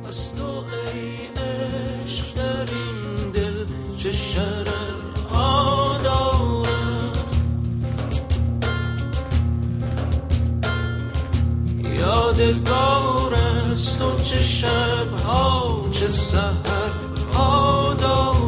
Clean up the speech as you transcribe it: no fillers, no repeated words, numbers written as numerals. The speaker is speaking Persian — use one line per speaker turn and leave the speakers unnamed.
از تو ای عشق در این دل چه شررها دارم. یادگار است و چه شبها چه سحرها دارم.